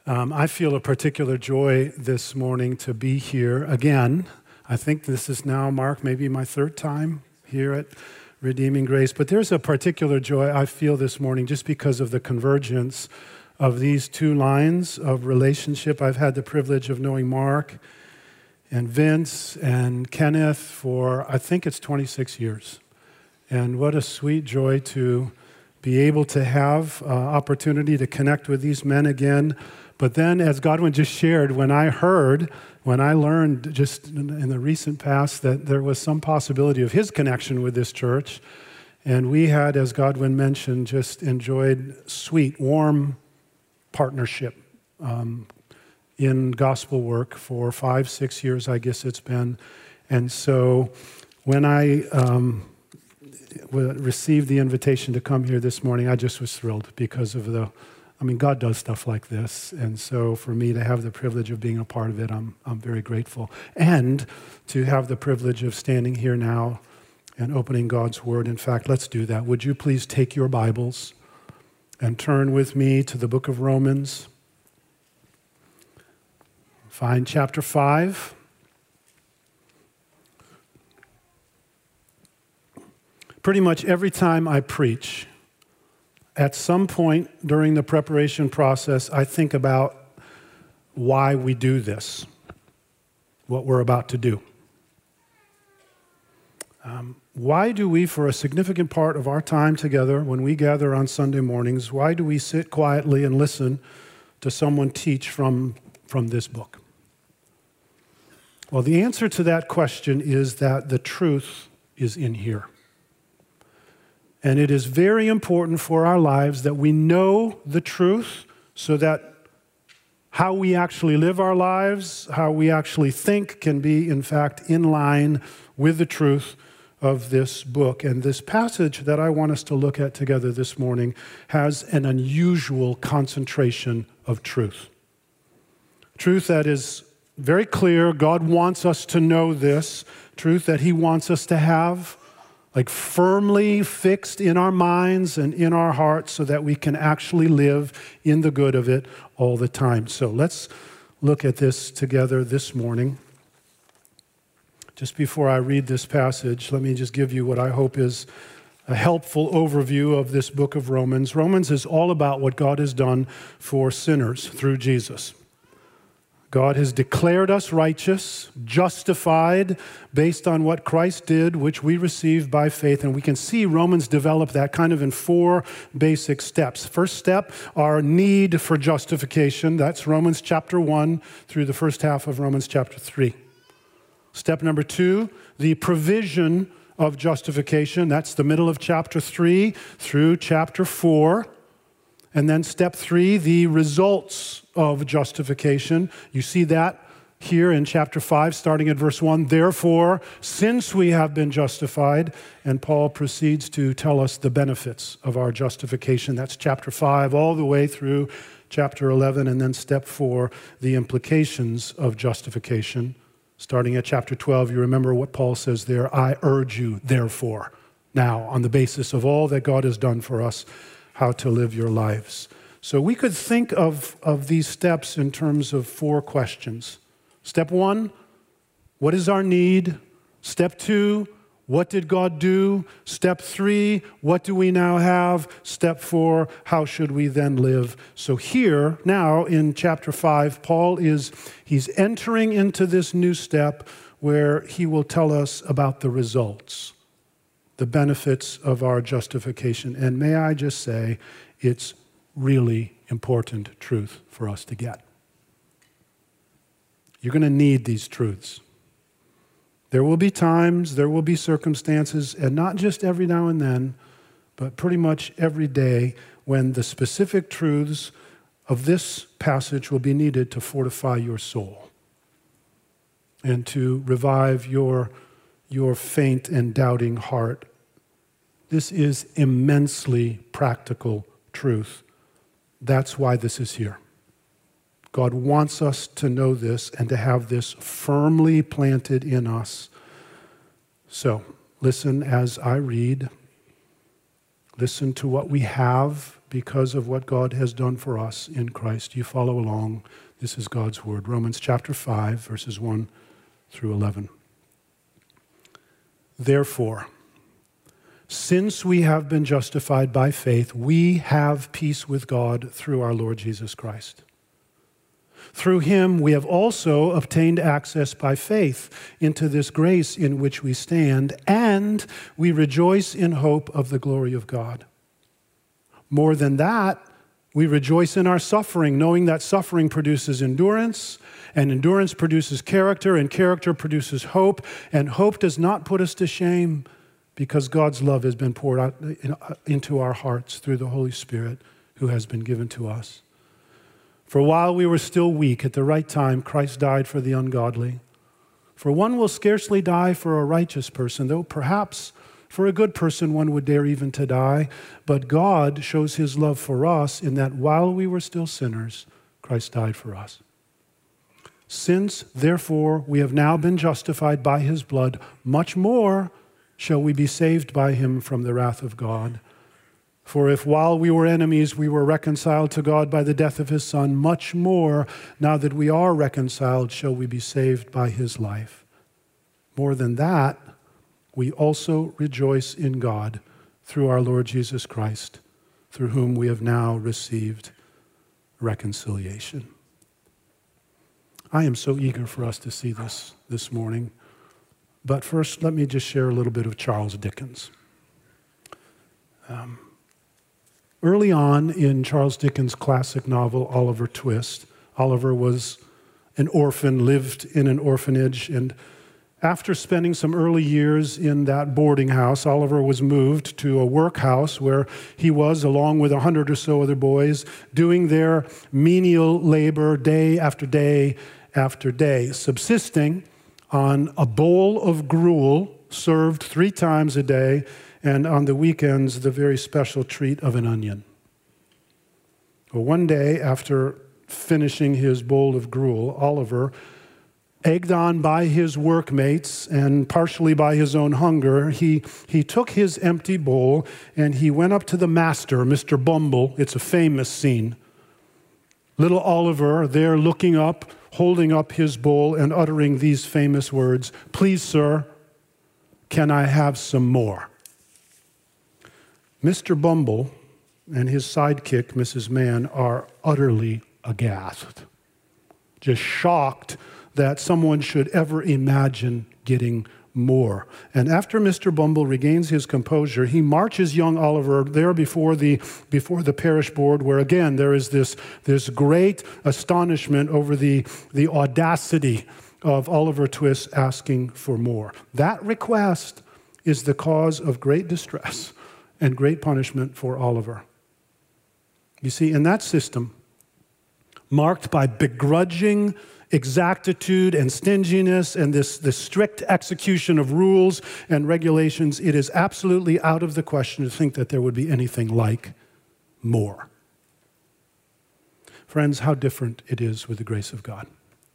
I feel a particular joy this morning to be here again. I think this is now, Mark, maybe my third time here at Redeeming Grace. But there's a particular joy I feel this morning just because of the convergence of these two lines of relationship. I've had the privilege of knowing Mark and Vince and Kenneth for, I think it's 26 years. And what a sweet joy to be able to have opportunity to connect with these men again. But then, as Godwin just shared, when I learned just in the recent past that there was some possibility of his connection with this church, and we had, as Godwin mentioned, just enjoyed sweet, warm partnership in gospel work for 5-6 years, I guess it's been. And so when I received the invitation to come here this morning, I just was thrilled because of God does stuff like this. And so for me to have the privilege of being a part of it, I'm very grateful. And to have the privilege of standing here now and opening God's Word. In fact, let's do that. Would you please take your Bibles and turn with me to the book of Romans. Find chapter 5. Pretty much every time I preach, at some point during the preparation process, I think about why we do this, what we're about to do. Why do we, for a significant part of our time together, when we gather on Sunday mornings, why do we sit quietly and listen to someone teach from this book? Well, the answer to that question is that the truth is in here. And it is very important for our lives that we know the truth so that how we actually live our lives, how we actually think can be, in fact, in line with the truth of this book. And this passage that I want us to look at together this morning has an unusual concentration of truth. Truth that is very clear. God wants us to know this. Truth that He wants us to have firmly fixed in our minds and in our hearts so that we can actually live in the good of it all the time. So let's look at this together this morning. Just before I read this passage, let me just give you what I hope is a helpful overview of this book of Romans. Romans is all about what God has done for sinners through Jesus. God has declared us righteous, justified based on what Christ did, which we receive by faith. And we can see Romans develop that kind of in 4 basic steps. First step, our need for justification. That's Romans chapter 1 through the first half of Romans chapter 3. Step number 2, the provision of justification. That's the middle of chapter 3 through chapter 4. And then step 3, the results of justification. You see that here in chapter 5, starting at verse 1. Therefore, since we have been justified, and Paul proceeds to tell us the benefits of our justification. That's chapter 5 all the way through chapter 11. And then step 4, the implications of justification. Starting at chapter 12, you remember what Paul says there. I urge you, therefore, now, on the basis of all that God has done for us, how to live your lives. So we could think of these steps in terms of 4 questions. Step 1, what is our need? Step 2, what did God do? Step 3, what do we now have? Step 4, how should we then live? So here, now in chapter 5, Paul he's entering into this new step where he will tell us about the results, the benefits of our justification. And may I just say, it's really important truth for us to get. You're going to need these truths. There will be times, there will be circumstances, and not just every now and then, but pretty much every day when the specific truths of this passage will be needed to fortify your soul and to revive your faint and doubting heart. This is immensely practical truth. That's why this is here. God wants us to know this and to have this firmly planted in us. So, listen as I read. Listen to what we have because of what God has done for us in Christ. You follow along. This is God's word. Romans chapter 5, verses 1 through 11. Therefore, since we have been justified by faith, we have peace with God through our Lord Jesus Christ. Through him, we have also obtained access by faith into this grace in which we stand, and we rejoice in hope of the glory of God. More than that, we rejoice in our suffering, knowing that suffering produces endurance, and endurance produces character, and character produces hope, and hope does not put us to shame because God's love has been poured out into our hearts through the Holy Spirit who has been given to us. For while we were still weak, at the right time, Christ died for the ungodly. For one will scarcely die for a righteous person, though perhaps for a good person one would dare even to die. But God shows his love for us in that while we were still sinners, Christ died for us. Since, therefore, we have now been justified by his blood, much more shall we be saved by him from the wrath of God. For if while we were enemies, we were reconciled to God by the death of his Son, much more, now that we are reconciled, shall we be saved by his life. More than that, we also rejoice in God through our Lord Jesus Christ, through whom we have now received reconciliation. I am so eager for us to see this morning. But first, let me just share a little bit of Charles Dickens. Early on in Charles Dickens' classic novel, Oliver Twist, Oliver was an orphan, lived in an orphanage, and after spending some early years in that boarding house, Oliver was moved to a workhouse where he was, along with 100 or so other boys, doing their menial labor day after day after day, subsisting on a bowl of gruel served 3 times a day, and on the weekends, the very special treat of an onion. Well, one day, after finishing his bowl of gruel, Oliver, egged on by his workmates and partially by his own hunger, he took his empty bowl and he went up to the master, Mr. Bumble. It's a famous scene. Little Oliver there looking up, holding up his bowl and uttering these famous words, "Please, sir, can I have some more?" Mr. Bumble and his sidekick, Mrs. Mann, are utterly aghast, just shocked that someone should ever imagine getting more. And after Mr. Bumble regains his composure, he marches young Oliver there before the parish board, where again there is this great astonishment over the audacity of Oliver Twist asking for more. That request is the cause of great distress and great punishment for Oliver. You see, in that system, marked by begrudging exactitude and stinginess and this strict execution of rules and regulations, it is absolutely out of the question to think that there would be anything like more. Friends, how different it is with the grace of God.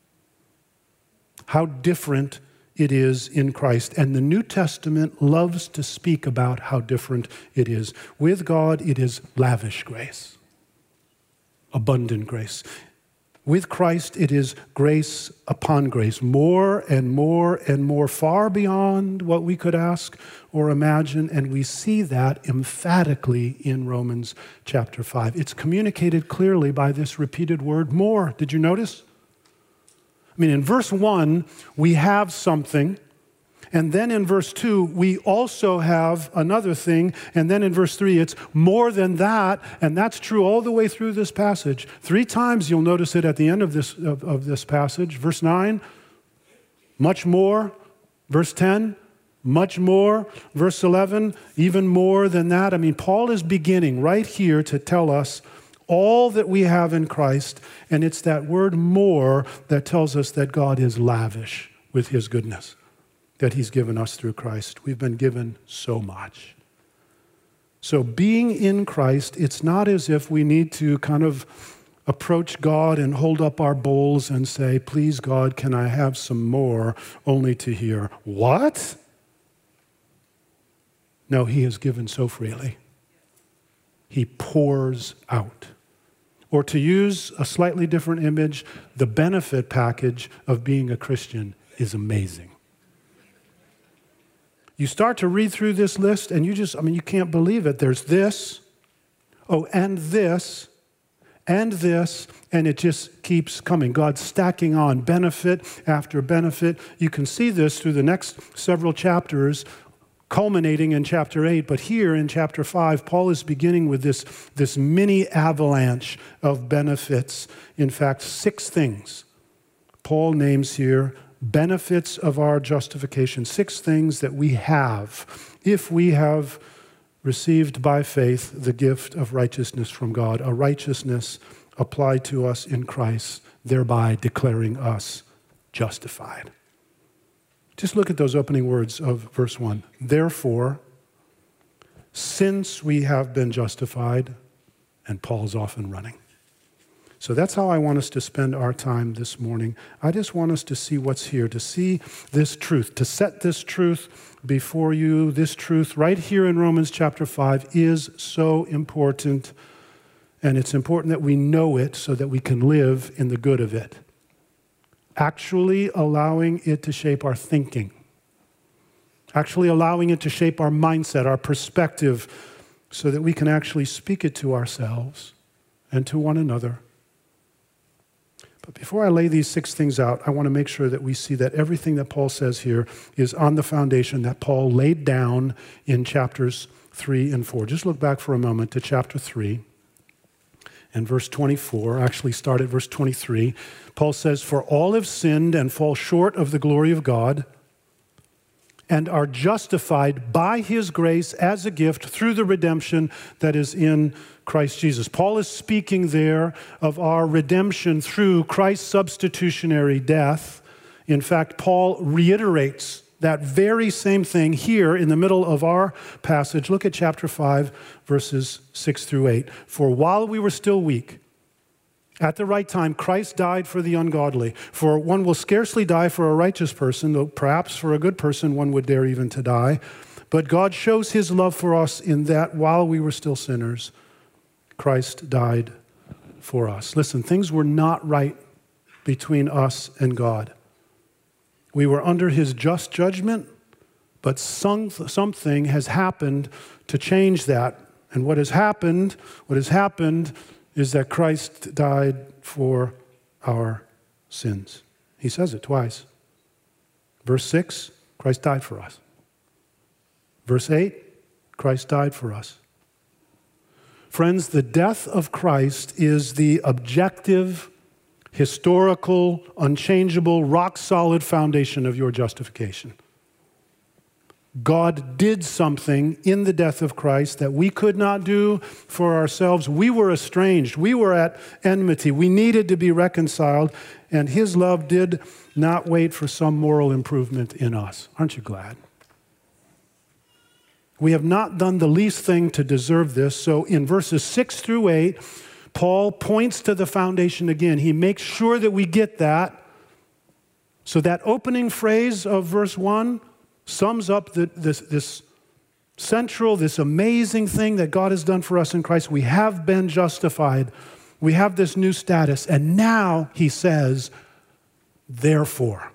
How different it is in Christ. And the New Testament loves to speak about how different it is. With God, it is lavish grace, abundant grace. With Christ, it is grace upon grace, more and more and more, far beyond what we could ask or imagine, and we see that emphatically in Romans chapter 5. It's communicated clearly by this repeated word, more. Did you notice? I mean, in verse 1, we have something, and then in verse 2, we also have another thing, and then in verse 3, it's more than that, and that's true all the way through this passage. 3 times you'll notice it at the end of this passage. Verse 9, much more. Verse 10, much more. Verse 11, even more than that. I mean, Paul is beginning right here to tell us all that we have in Christ, and it's that word more that tells us that God is lavish with his goodness that he's given us through Christ. We've been given so much. So being in Christ, it's not as if we need to kind of approach God and hold up our bowls and say, "Please, God, can I have some more?" only to hear, "What?" No, he has given so freely. He pours out. Or to use a slightly different image, the benefit package of being a Christian is amazing. You start to read through this list and you can't believe it. There's this, and this, and this, and it just keeps coming. God's stacking on benefit after benefit. You can see this through the next several chapters, culminating in chapter 8. But here in chapter 5, Paul is beginning with this mini avalanche of benefits. In fact, 6 things Paul names here, benefits of our justification. 6 things that we have if we have received by faith the gift of righteousness from God, a righteousness applied to us in Christ, thereby declaring us justified. Just look at those opening words of verse 1. Therefore, since we have been justified, and Paul's off and running. So that's how I want us to spend our time this morning. I just want us to see what's here, to see this truth, to set this truth before you. This truth right here in Romans chapter 5 is so important, and it's important that we know it so that we can live in the good of it. Actually allowing it to shape our thinking. Actually allowing it to shape our mindset, our perspective, so that we can actually speak it to ourselves and to one another. But before I lay these 6 things out, I want to make sure that we see that everything that Paul says here is on the foundation that Paul laid down in chapters 3 and 4. Just look back for a moment to chapter 3 and verse 24. Actually start at verse 23. Paul says, "For all have sinned and fall short of the glory of God, and are justified by his grace as a gift through the redemption that is in Christ Jesus." Paul is speaking there of our redemption through Christ's substitutionary death. In fact, Paul reiterates that very same thing here in the middle of our passage. Look at chapter 5, verses 6 through 8. "For while we were still weak, at the right time, Christ died for the ungodly. For one will scarcely die for a righteous person, though perhaps for a good person one would dare even to die. But God shows his love for us in that while we were still sinners, Christ died for us." Listen, things were not right between us and God. We were under his just judgment, but something has happened to change that. And what has happened is that Christ died for our sins. He says it twice. Verse 6, Christ died for us. Verse 8, Christ died for us. Friends, the death of Christ is the objective, historical, unchangeable, rock-solid foundation of your justification. God did something in the death of Christ that we could not do for ourselves. We were estranged. We were at enmity. We needed to be reconciled, and his love did not wait for some moral improvement in us. Aren't you glad? We have not done the least thing to deserve this. So in verses 6 through 8, Paul points to the foundation again. He makes sure that we get that. So that opening phrase of verse 1 sums up this central, this amazing thing that God has done for us in Christ. We have been justified. We have this new status. And now, he says, therefore,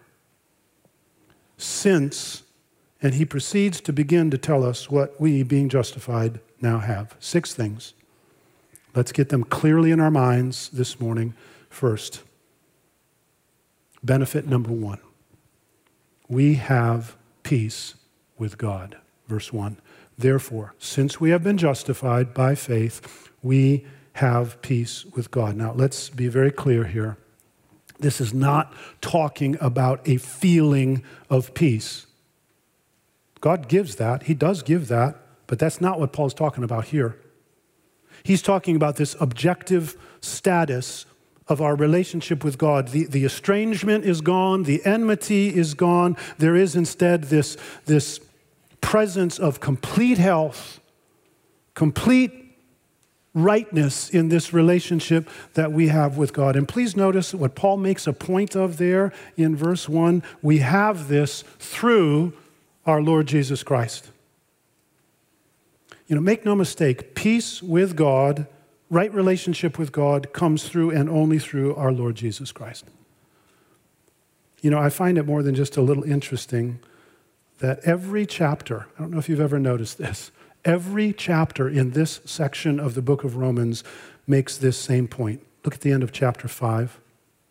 since, and he proceeds to begin to tell us what we, being justified, now have. 6 things. Let's get them clearly in our minds this morning. First, benefit number 1. We have peace with God. Verse 1. Therefore, since we have been justified by faith, we have peace with God. Now, let's be very clear here. This is not talking about a feeling of peace. God gives that. He does give that. But that's not what Paul's talking about here. He's talking about this objective status of our relationship with God. The estrangement is gone. The enmity is gone. There is instead this presence of complete health, complete rightness in this relationship that we have with God. And please notice what Paul makes a point of there in verse 1. We have this through our Lord Jesus Christ. Make no mistake, peace with God, right relationship with God comes through and only through our Lord Jesus Christ. I find it more than just a little interesting that every chapter, I don't know if you've ever noticed this, every chapter in this section of the book of Romans makes this same point. Look at the end of chapter 5.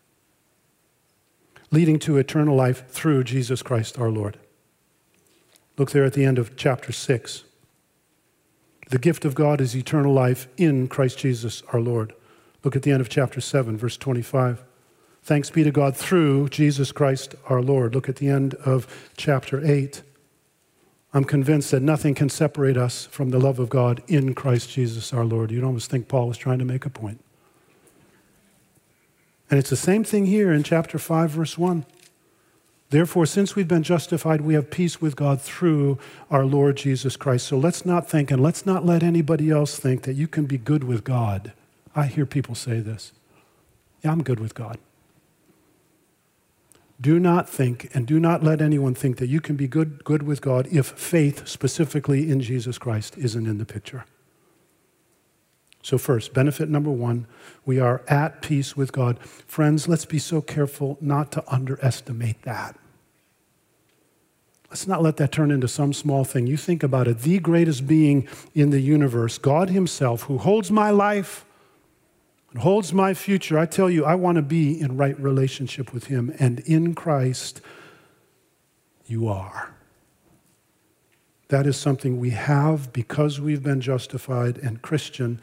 Leading to eternal life through Jesus Christ our Lord. Look there at the end of chapter 6. The gift of God is eternal life in Christ Jesus our Lord. Look at the end of chapter 7, verse 25. Thanks be to God through Jesus Christ our Lord. Look at the end of chapter 8. I'm convinced that nothing can separate us from the love of God in Christ Jesus our Lord. You'd almost think Paul was trying to make a point. And it's the same thing here in chapter 5, verse 1. Therefore, since we've been justified, we have peace with God through our Lord Jesus Christ. So let's not think, and let's not let anybody else think that you can be good with God. I hear people say this. Yeah, I'm good with God. Do not think, and do not let anyone think that you can be good with God if faith, specifically in Jesus Christ, isn't in the picture. So first, benefit number 1, we are at peace with God. Friends, let's be so careful not to underestimate that. Let's not let that turn into some small thing. You think about it, the greatest being in the universe, God himself, who holds my life and holds my future. I tell you, I want to be in right relationship with him, and in Christ, you are. That is something we have because we've been justified, and Christian,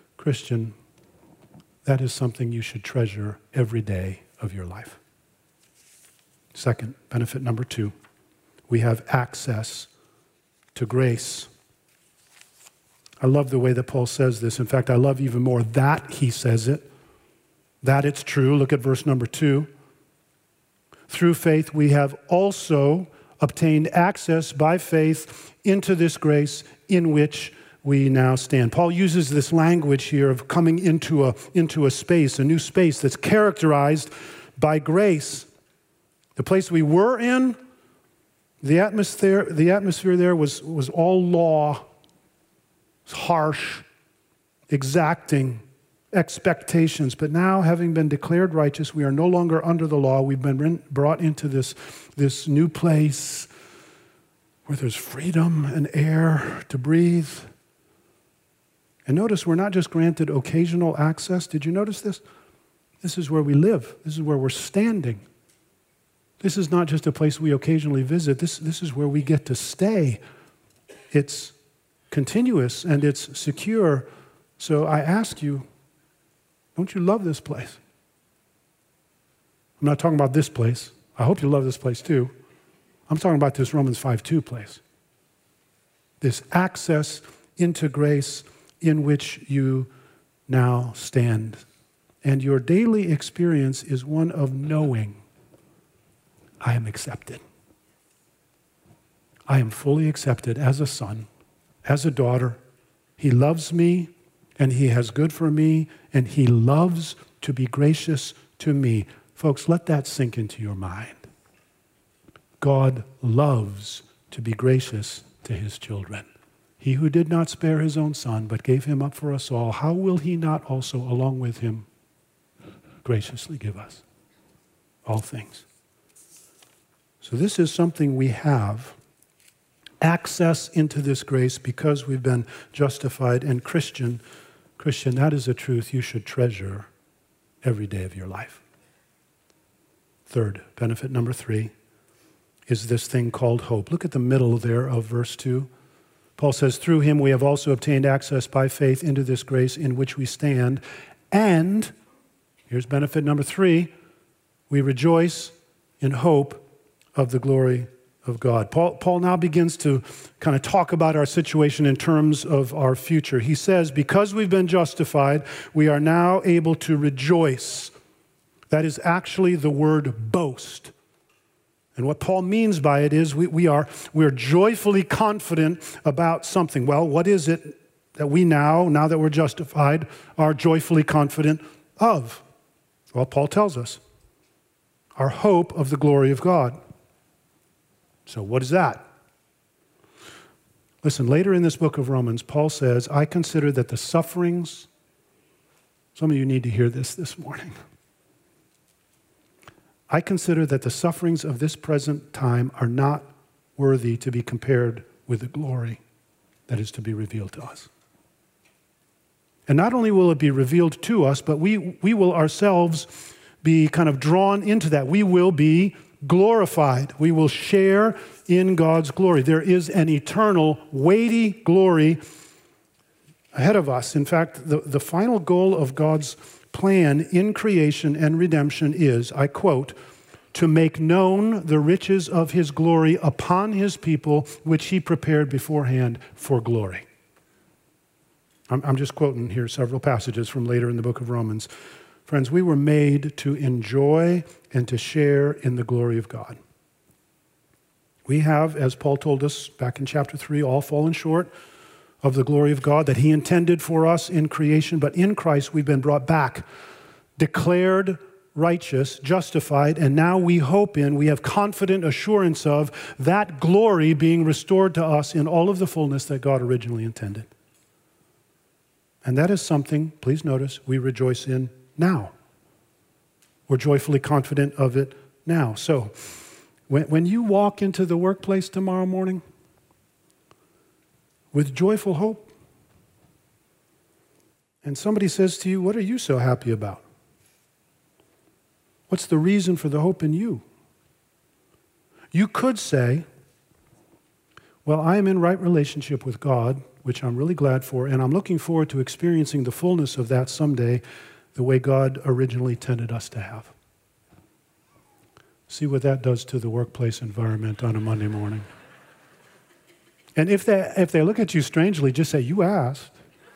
that is something you should treasure every day of your life. Second, benefit number 2, we have access to grace. I love the way that Paul says this. In fact, I love even more that he says it, that it's true. Look at verse number 2. Through faith, we have also obtained access by faith into this grace in which we now stand. Paul uses this language here of coming into a space, a new space that's characterized by grace. The place we were in, the atmosphere there was all law, harsh, exacting expectations. But now, having been declared righteous, we are no longer under the law. We've been brought into this new place where there's freedom and air to breathe. And notice we're not just granted occasional access. Did you notice this? This is where we live. This is where we're standing. This is not just a place we occasionally visit. This is where we get to stay. It's continuous and it's secure. So I ask you, don't you love this place? I'm not talking about this place. I hope you love this place too. I'm talking about this Romans 5:2 place. This access into grace in which you now stand. And your daily experience is one of knowing, I am accepted. I am fully accepted as a son, as a daughter. He loves me, and he has good for me, and he loves to be gracious to me. Folks, let that sink into your mind. God loves to be gracious to his children. He who did not spare his own son, but gave him up for us all, how will he not also, along with him, graciously give us all things? So this is something we have, access into this grace because we've been justified. And Christian, that is a truth you should treasure every day of your life. Third, benefit number 3, is this thing called hope. Look at the middle there of verse 2. Paul says, through him we have also obtained access by faith into this grace in which we stand. And, here's benefit number 3, we rejoice in hope of the glory of God. Paul now begins to kind of talk about our situation in terms of our future. He says, because we've been justified, we are now able to rejoice. That is actually the word boast. And what Paul means by it is we're joyfully confident about something. Well, what is it that we now that we're justified, are joyfully confident of? Well, Paul tells us. Our hope of the glory of God. So what is that? Listen, later in this book of Romans, Paul says, I consider that the sufferings, some of you need to hear this morning. I consider that the sufferings of this present time are not worthy to be compared with the glory that is to be revealed to us. And not only will it be revealed to us, but we will ourselves be kind of drawn into that. We will be glorified. We will share in God's glory. There is an eternal, weighty glory ahead of us. In fact, the final goal of God's plan in creation and redemption is, I quote, to make known the riches of his glory upon his people, which he prepared beforehand for glory. I'm just quoting here several passages from later in the book of Romans. Friends, we were made to enjoy and to share in the glory of God. We have, as Paul told us back in chapter 3, all fallen short of the glory of God that he intended for us in creation, but in Christ we've been brought back, declared righteous, justified, and now we have confident assurance of that glory being restored to us in all of the fullness that God originally intended. And that is something, please notice, we rejoice in now. We're joyfully confident of it now. So, when you walk into the workplace tomorrow morning with joyful hope, and somebody says to you, what are you so happy about? What's the reason for the hope in you? You could say, well, I am in right relationship with God, which I'm really glad for, and I'm looking forward to experiencing the fullness of that someday the way God originally intended us to have. See what that does to the workplace environment on a Monday morning. And if they look at you strangely, just say, you asked.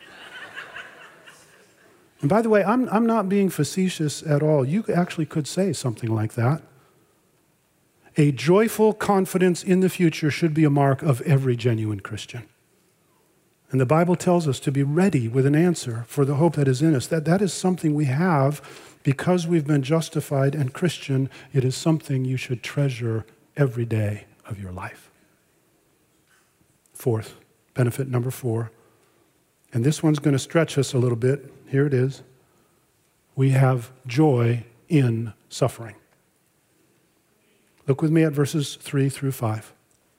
And by the way, I'm not being facetious at all. You actually could say something like that. A joyful confidence in the future should be a mark of every genuine Christian. And the Bible tells us to be ready with an answer for the hope that is in us. That is something we have because we've been justified and Christian. It is something you should treasure every day of your life. Fourth, benefit number 4. And this one's going to stretch us a little bit. Here it is. We have joy in suffering. Look with me at verses 3 through 5.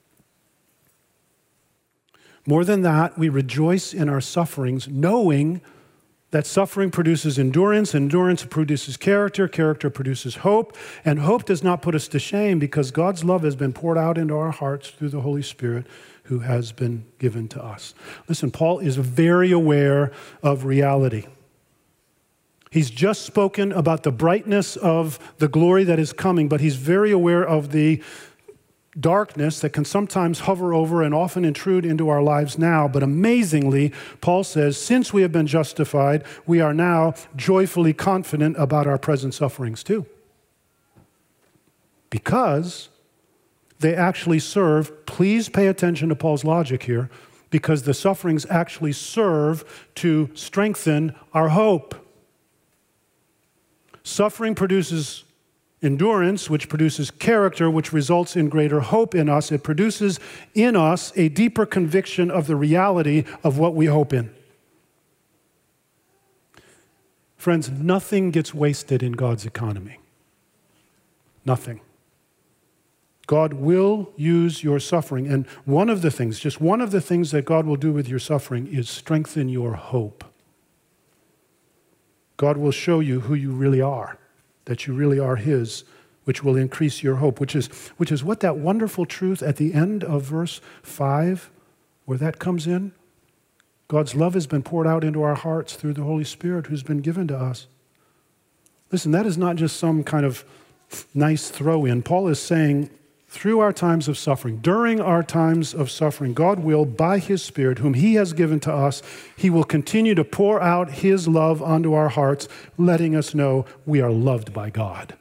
More than that, we rejoice in our sufferings, knowing that suffering produces endurance, endurance produces character, character produces hope, and hope does not put us to shame because God's love has been poured out into our hearts through the Holy Spirit who has been given to us. Listen, Paul is very aware of reality. He's just spoken about the brightness of the glory that is coming, but he's very aware of the darkness that can sometimes hover over and often intrude into our lives now. But amazingly, Paul says, since we have been justified, we are now joyfully confident about our present sufferings too. Because they actually serve, please pay attention to Paul's logic here, because the sufferings actually serve to strengthen our hope. Suffering produces endurance, which produces character, which results in greater hope in us. It produces in us a deeper conviction of the reality of what we hope in. Friends, nothing gets wasted in God's economy. Nothing. God will use your suffering. And one of the things that God will do with your suffering is strengthen your hope. God will show you who you really are, that you really are His, which will increase your hope, which is what that wonderful truth at the end of verse 5, where that comes in. God's love has been poured out into our hearts through the Holy Spirit who's been given to us. Listen, that is not just some kind of nice throw-in. Paul is saying, through our times of suffering, during our times of suffering, God will, by His Spirit, whom He has given to us, He will continue to pour out His love onto our hearts, letting us know we are loved by God.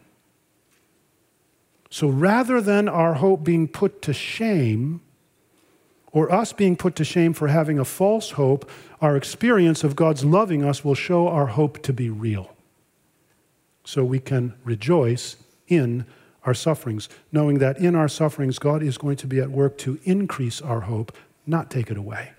So rather than our hope being put to shame, or us being put to shame for having a false hope, our experience of God's loving us will show our hope to be real. So we can rejoice in our sufferings, knowing that in our sufferings, God is going to be at work to increase our hope, not take it away.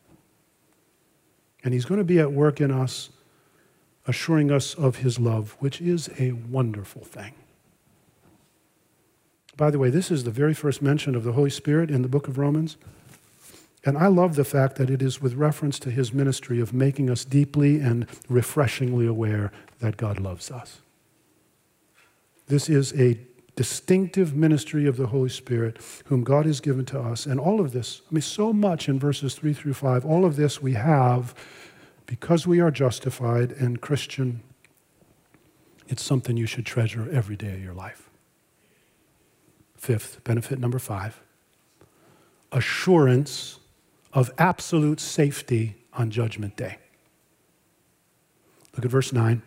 And he's going to be at work in us, assuring us of his love, which is a wonderful thing. By the way, this is the very first mention of the Holy Spirit in the book of Romans. And I love the fact that it is with reference to his ministry of making us deeply and refreshingly aware that God loves us. This is a distinctive ministry of the Holy Spirit whom God has given to us. And all of this, so much in verses 3 through 5, all of this we have because we are justified and Christian. It's something you should treasure every day of your life. Fifth, benefit number 5, assurance of absolute safety on Judgment Day. Look at verse 9.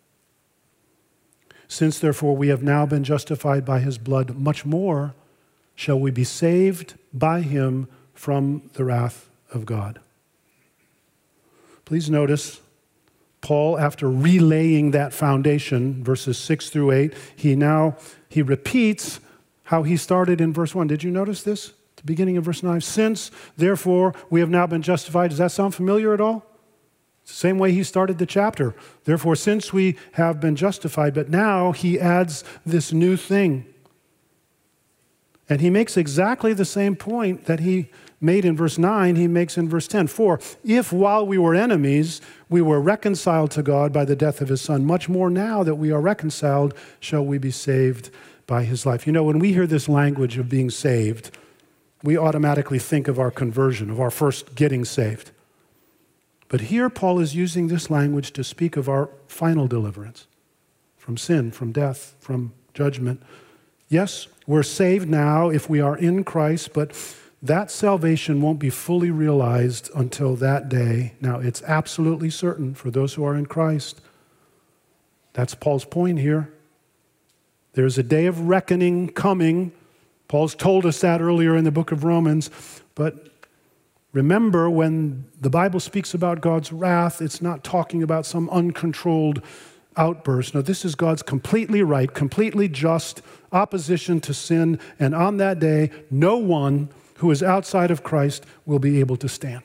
Since, therefore, we have now been justified by his blood, much more shall we be saved by him from the wrath of God. Please notice, Paul, after relaying that foundation, verses 6 through 8, he repeats how he started in verse 1. Did you notice this? At the beginning of verse 9. Since, therefore, we have now been justified. Does that sound familiar at all? It's the same way he started the chapter. Therefore, since we have been justified, but now he adds this new thing. And he makes exactly the same point that he made in verse 9, he makes in verse 10. For if while we were enemies, we were reconciled to God by the death of his Son, much more now that we are reconciled, shall we be saved by his life. You know, when we hear this language of being saved, we automatically think of our conversion, of our first getting saved. But here Paul is using this language to speak of our final deliverance from sin, from death, from judgment. Yes, we're saved now if we are in Christ, but that salvation won't be fully realized until that day. Now, it's absolutely certain for those who are in Christ. That's Paul's point here. There's a day of reckoning coming. Paul's told us that earlier in the book of Romans, but remember, when the Bible speaks about God's wrath, it's not talking about some uncontrolled outburst. No, this is God's completely right, completely just opposition to sin. And on that day, no one who is outside of Christ will be able to stand.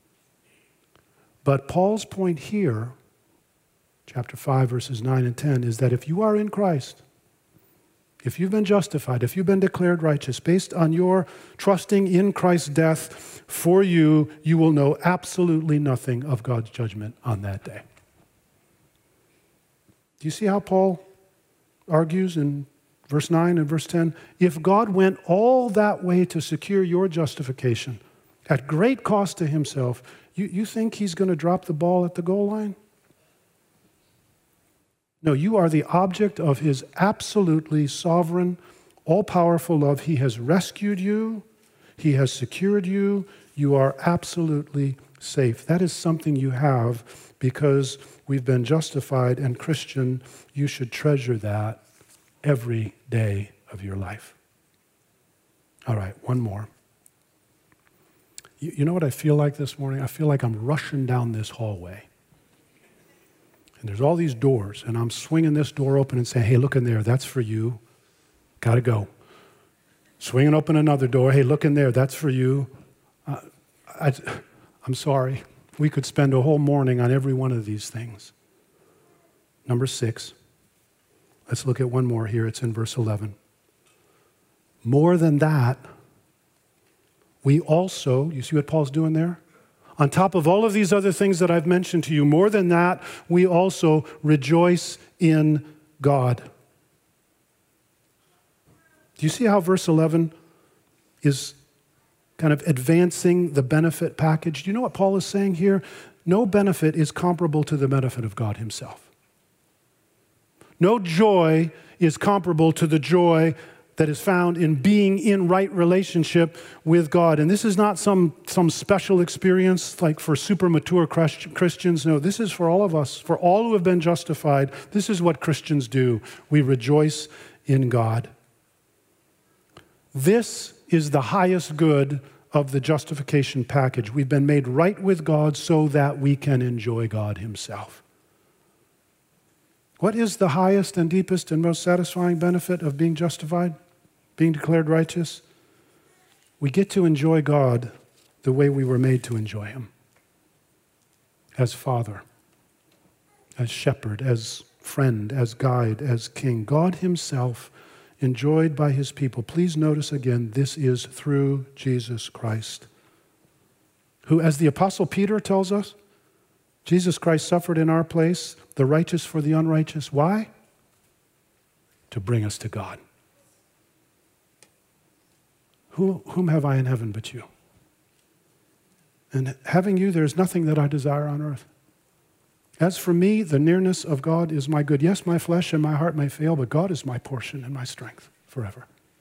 But Paul's point here, chapter 5, verses 9 and 10, is that if you are in Christ, if you've been justified, if you've been declared righteous, based on your trusting in Christ's death for you, you will know absolutely nothing of God's judgment on that day. Do you see how Paul argues in verse 9 and verse 10? If God went all that way to secure your justification at great cost to himself, you think he's going to drop the ball at the goal line? No, you are the object of his absolutely sovereign, all-powerful love. He has rescued you. He has secured you. You are absolutely safe. That is something you have because we've been justified, and Christian, you should treasure that every day of your life. All right, one more. You know what I feel like this morning? I feel like I'm rushing down this hallway. And there's all these doors, and I'm swinging this door open and saying, hey, look in there, that's for you. Got to go. Swinging open another door, hey, look in there, that's for you. I'm sorry. We could spend a whole morning on every one of these things. Number 6. Let's look at one more here. It's in verse 11. More than that, we also, you see what Paul's doing there? On top of all of these other things that I've mentioned to you, more than that, we also rejoice in God. Do you see how verse 11 is kind of advancing the benefit package? Do you know what Paul is saying here? No benefit is comparable to the benefit of God himself. No joy is comparable to the joy that is found in being in right relationship with God. And this is not some special experience like for super mature Christians. No, this is for all of us, for all who have been justified. This is what Christians do. We rejoice in God. This is the highest good of the justification package. We've been made right with God so that we can enjoy God himself. What is the highest and deepest and most satisfying benefit of being justified, being declared righteous? We get to enjoy God the way we were made to enjoy him. As Father, as Shepherd, as friend, as guide, as King. God himself enjoyed by his people. Please notice again, this is through Jesus Christ, who, as the Apostle Peter tells us, Jesus Christ suffered in our place, the righteous for the unrighteous. Why? To bring us to God. Whom have I in heaven but you? And having you, there is nothing that I desire on earth. As for me, the nearness of God is my good. Yes, my flesh and my heart may fail, but God is my portion and my strength forever.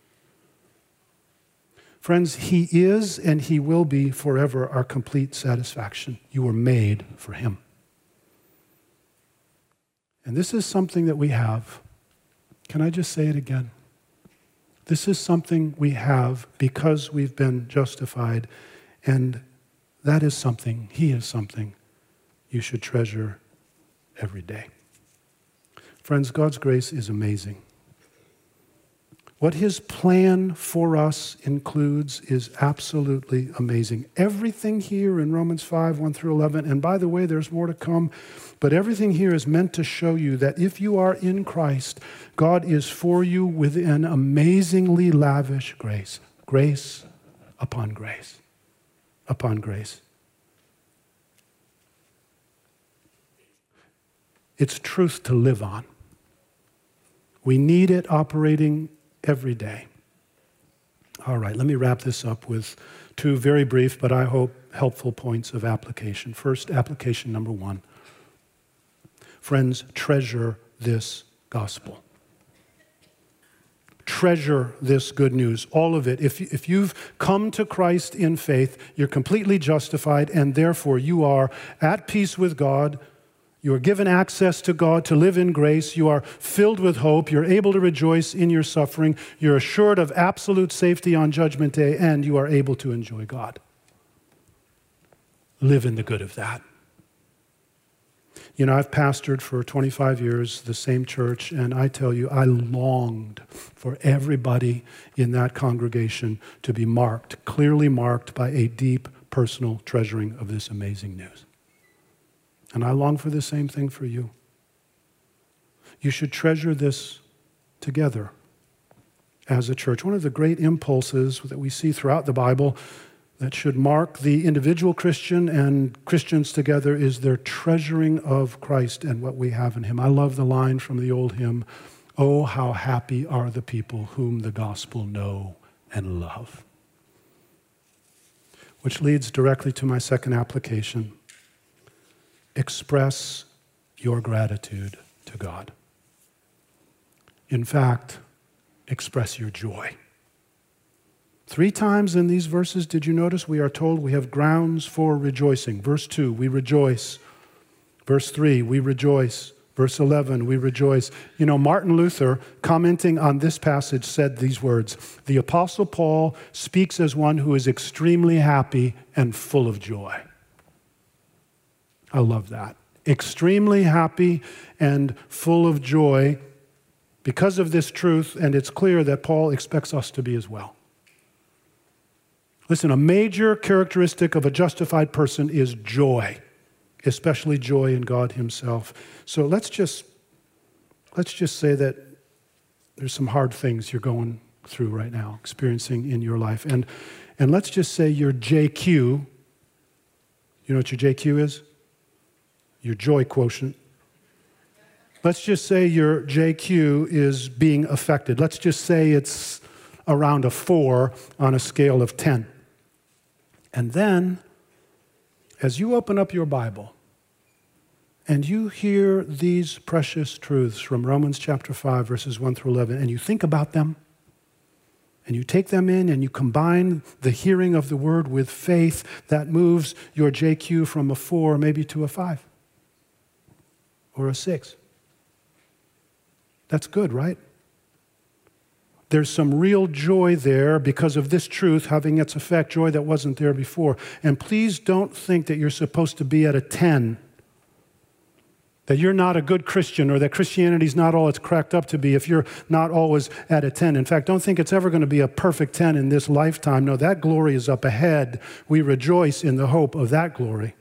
Friends, he is and he will be forever our complete satisfaction. You were made for him. And this is something that we have. Can I just say it again? This is something we have because we've been justified, and that is something, he is something you should treasure every day. Friends, God's grace is amazing. What his plan for us includes is absolutely amazing. Everything here in Romans 5, 1 through 11, and by the way, there's more to come, but everything here is meant to show you that if you are in Christ, God is for you with an amazingly lavish grace. Grace upon grace upon grace. It's truth to live on. We need it operating every day. All right, let me wrap this up with two very brief, but I hope helpful points of application. First, application number one. Friends, treasure this gospel. Treasure this good news, all of it. If you've come to Christ in faith, you're completely justified, and therefore you are at peace with God. You are given access to God to live in grace. You are filled with hope. You're able to rejoice in your suffering. You're assured of absolute safety on Judgment Day, and you are able to enjoy God. Live in the good of that. You know, I've pastored for 25 years, the same church, and I tell you, I longed for everybody in that congregation to be marked, clearly marked by a deep personal treasuring of this amazing news. And I long for the same thing for you. You should treasure this together as a church. One of the great impulses that we see throughout the Bible that should mark the individual Christian and Christians together is their treasuring of Christ and what we have in him. I love the line from the old hymn, "Oh, how happy are the people whom the gospel know and love." Which leads directly to my second application. Express your gratitude to God. In fact, express your joy. 3 times in these verses, did you notice, we are told we have grounds for rejoicing. Verse 2, we rejoice. Verse 3, we rejoice. Verse 11, we rejoice. You know, Martin Luther, commenting on this passage, said these words, "The Apostle Paul speaks as one who is extremely happy and full of joy." I love that. Extremely happy and full of joy because of this truth, and it's clear that Paul expects us to be as well. Listen, a major characteristic of a justified person is joy, especially joy in God himself. So let's just say that there's some hard things you're going through right now, experiencing in your life. And let's just say your JQ, you know what your JQ is? Your joy quotient. Let's just say your JQ is being affected. Let's just say it's around a 4 on a scale of 10. And then, as you open up your Bible and you hear these precious truths from Romans chapter 5, verses 1 through 11, and you think about them, and you take them in and you combine the hearing of the word with faith, that moves your JQ from a 4 maybe to a 5 or a 6. That's good, right? There's some real joy there because of this truth having its effect, joy that wasn't there before. And please don't think that you're supposed to be at a 10 That you're not a good Christian, or that Christianity's not all it's cracked up to be if you're not always at a 10. In fact, don't think it's ever going to be a perfect 10 in this lifetime. No, that glory is up ahead. We rejoice in the hope of that glory.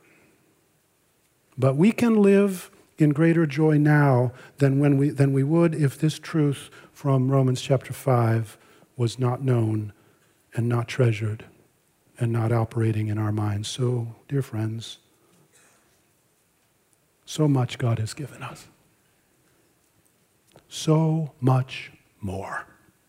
But we can live in greater joy now than we would if this truth from Romans chapter 5 was not known and not treasured and not operating in our minds. So, dear friends, so much God has given us. So much more.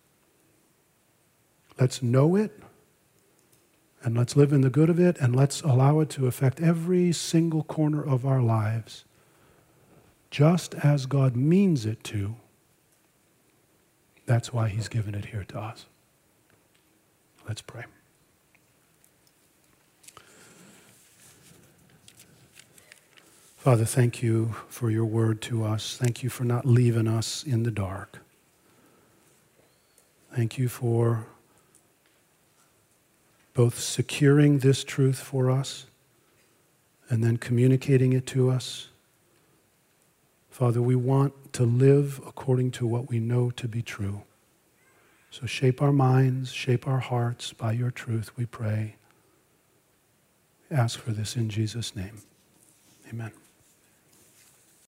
Let's know it, and let's live in the good of it, and let's allow it to affect every single corner of our lives, just as God means it to. That's why He's given it here to us. Let's pray. Father, thank you for your word to us. Thank you for not leaving us in the dark. Thank you for both securing this truth for us and then communicating it to us. Father, we want to live according to what we know to be true. So shape our minds, shape our hearts by your truth, we pray. Ask for this in Jesus' name. Amen.